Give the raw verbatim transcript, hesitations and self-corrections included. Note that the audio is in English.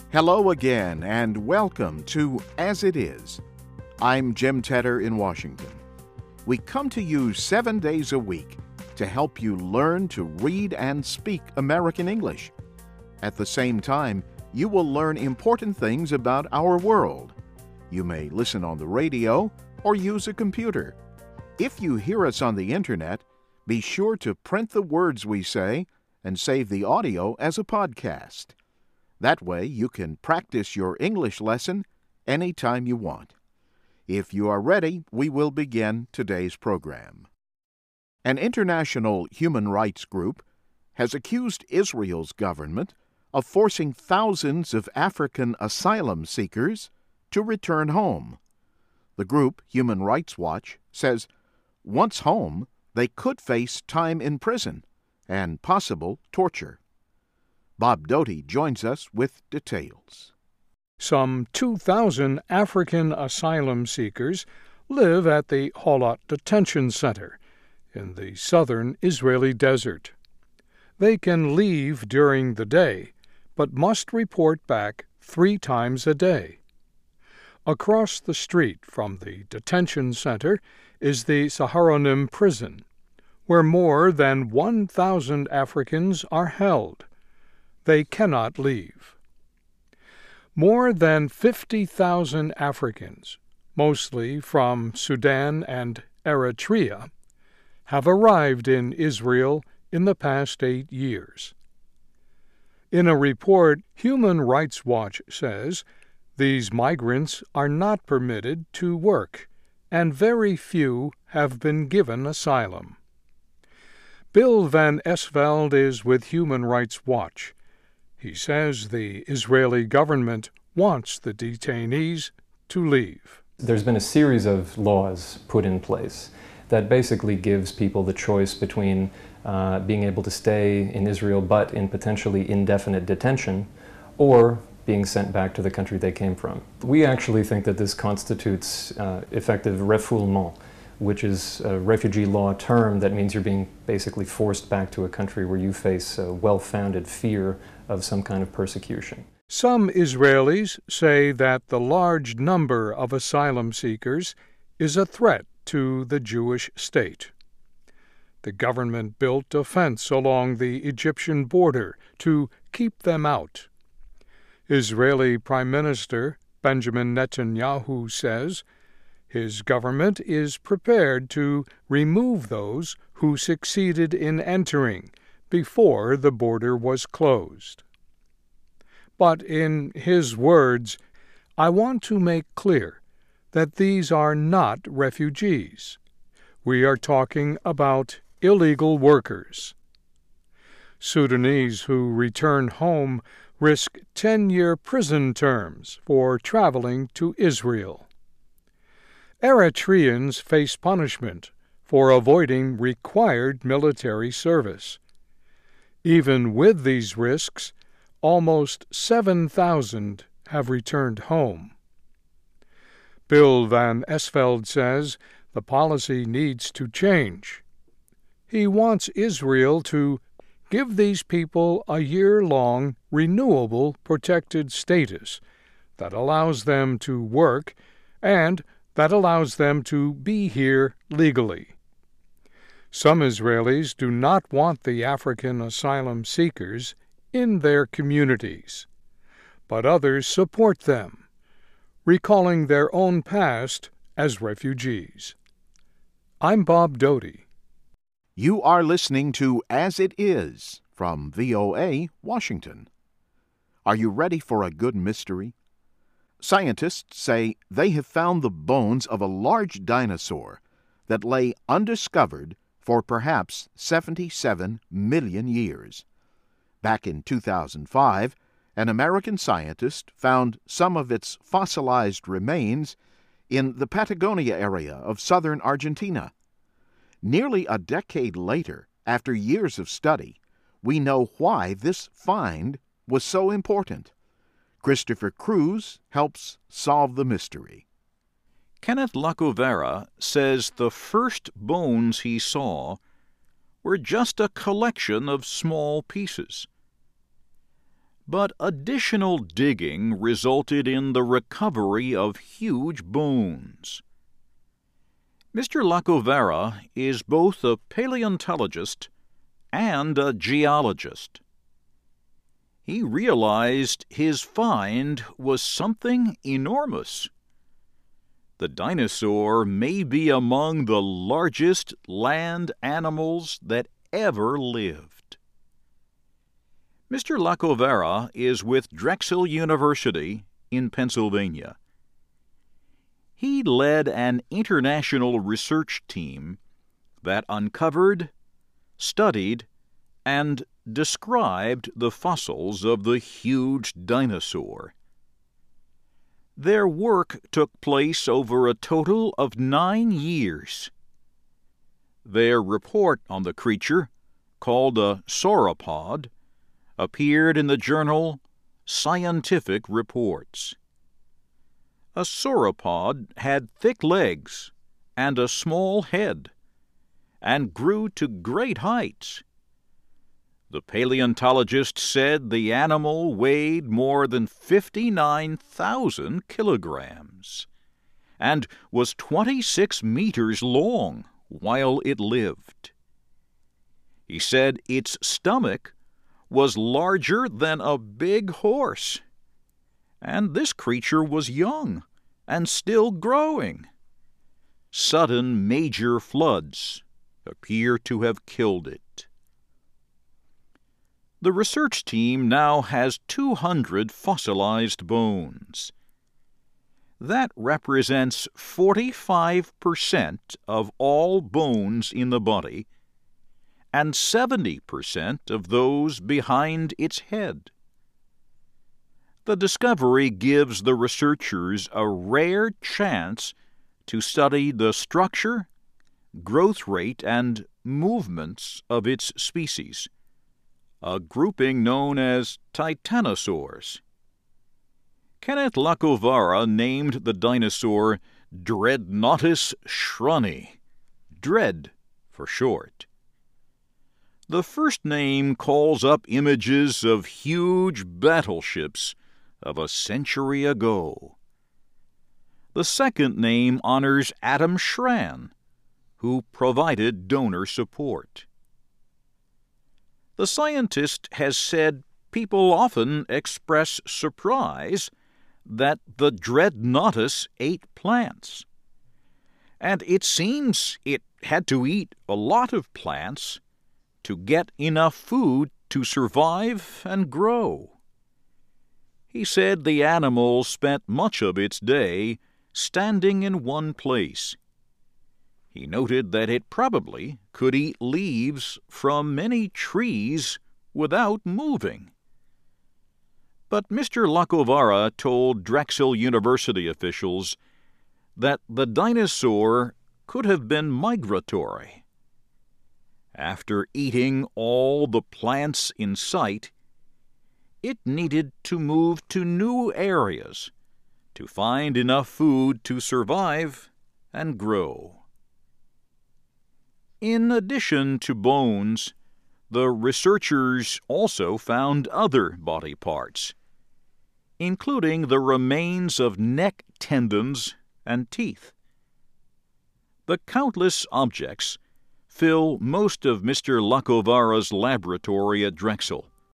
Hello again, and welcome to As It Is. I'm Jim Tedder in Washington. We come to you seven days a week to help you learn to read and speak American English. At the same time, you will learn important things about our world. You may listen on the radio or use a computer. If you hear us on the Internet, be sure to print the words we say and save the audio as a podcast. That way you can practice your English lesson anytime you want. If you are ready, we will begin today's program. An international human rights group has accused Israel's government of forcing thousands of African asylum seekers to return home. The group, Human Rights Watch, says once home, they could face time in prison and possible torture. Bob Doty joins us with details. Some two thousand African asylum seekers live at the Holot Detention Center in the southern Israeli desert. They can leave during the day, but must report back three times a day. Across the street from the detention center is the Saharonim prison, where more than one thousand Africans are held. They cannot leave. More than fifty thousand Africans, mostly from Sudan and Eritrea, have arrived in Israel in the past eight years. In a report, Human Rights Watch says these migrants are not permitted to work, and very few have been given asylum. Bill Van Esveld is with Human Rights Watch. He says the Israeli government wants the detainees to leave. There's been a series of laws put in place that basically gives people the choice between uh, being able to stay in Israel but in potentially indefinite detention or being sent back to the country they came from. We actually think that this constitutes uh, effective refoulement, which is a refugee law term that means you're being basically forced back to a country where you face a well-founded fear of some kind of persecution. Some Israelis say that the large number of asylum seekers is a threat to the Jewish state. The government built a fence along the Egyptian border to keep them out. Israeli Prime Minister Benjamin Netanyahu says his government is prepared to remove those who succeeded in entering before the border was closed. But in his words, I want to make clear that these are not refugees. We are talking about illegal workers. Sudanese who return home risk ten-year prison terms for traveling to Israel. Eritreans face punishment for avoiding required military service. Even with these risks, almost seven thousand have returned home. Bill Van Esveld says the policy needs to change. He wants Israel to give these people a year-long renewable protected status that allows them to work and that allows them to be here legally. Some Israelis do not want the African asylum seekers in their communities, but others support them, recalling their own past as refugees. I'm Bob Doty. You are listening to As It Is from V O A, Washington. Are you ready for a good mystery? Scientists say they have found the bones of a large dinosaur that lay undiscovered for perhaps seventy-seven million years. Back in two thousand five, an American scientist found some of its fossilized remains in the Patagonia area of southern Argentina. Nearly a decade later, after years of study, we know why this find was so important. Christopher Cruz helps solve the mystery. Kenneth Lacovera says the first bones he saw were just a collection of small pieces. But additional digging resulted in the recovery of huge bones. Mister Lacovara is both a paleontologist and a geologist. He realized his find was something enormous. The dinosaur may be among the largest land animals that ever lived. Mister Lacovara is with Drexel University in Pennsylvania. He led an international research team that uncovered, studied, and described the fossils of the huge dinosaur. Their work took place over a total of nine years. Their report on the creature, called a sauropod, appeared in the journal Scientific Reports. A sauropod had thick legs and a small head, and grew to great heights. The paleontologist said the animal weighed more than fifty-nine thousand kilograms and was twenty-six meters long while it lived. He said its stomach was larger than a big horse, and this creature was young and still growing. Sudden major floods appear to have killed it. The research team now has two hundred fossilized bones. That represents forty-five percent of all bones in the body and seventy percent of those behind its head. The discovery gives the researchers a rare chance to study the structure, growth rate, and movements of its species, a grouping known as titanosaurs. Kenneth Lacovara named the dinosaur Dreadnoughtus shrunni, Dread for short. The first name calls up images of huge battleships of a century ago. The second name honors Adam Schran, who provided donor support. The scientist has said people often express surprise that the Dreadnoughtus ate plants, and it seems it had to eat a lot of plants to get enough food to survive and grow. He said the animal spent much of its day standing in one place. He noted that it probably could eat leaves from many trees without moving. But Mister Lacovara told Drexel University officials that the dinosaur could have been migratory. After eating all the plants in sight, it needed to move to new areas to find enough food to survive and grow. In addition to bones, the researchers also found other body parts, including the remains of neck tendons and teeth. The countless objects fill most of Mister Lacovara's laboratory at Drexel.